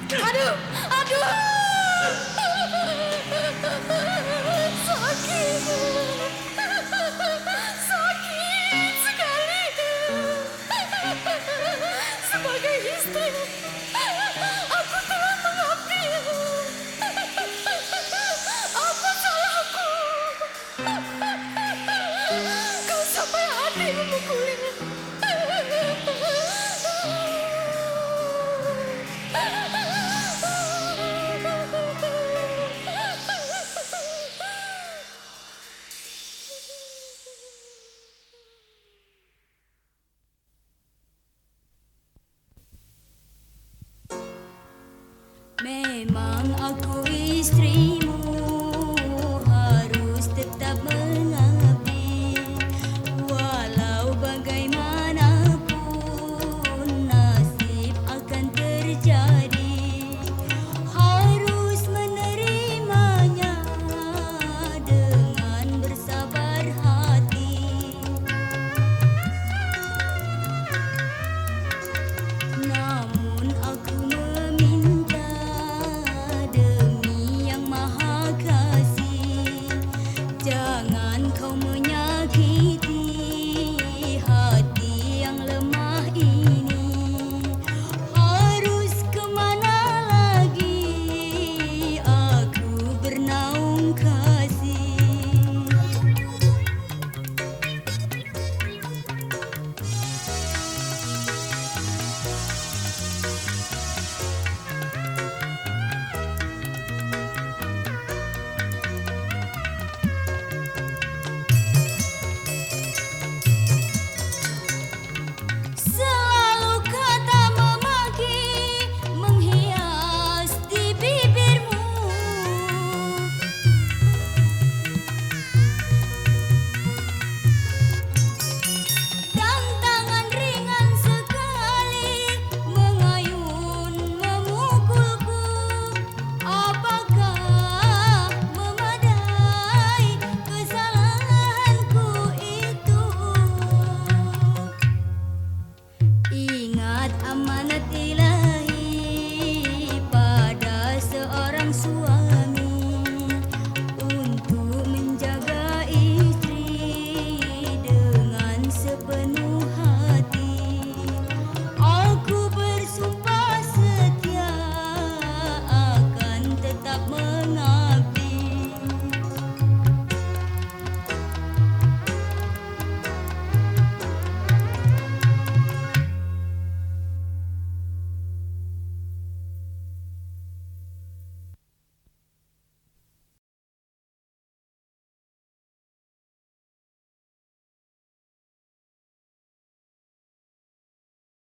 Aduh, aduh. Sakit. Sakit sekali. Sebagai istri, aku telah mengabdi. Apa salahku? Kau sampai hati memukulinya. Memang aku istrimu, harus tetap mengabdi. Walau bagaimanapun nasib akan terjadi, harus menerimanya dengan bersabar hati. Namun aku meminta demi Yang Maha Kasih, jangan kau menyakiti hati yang lemah ini. Harus kemana lagi aku bernaung kasih? Selalu kata memaki menghias di bibirmu, dan tangan ringan sekali mengayun memukulku. Apakah memadai kesalahanku itu? Ingat amanat ilahi pada seorang suami.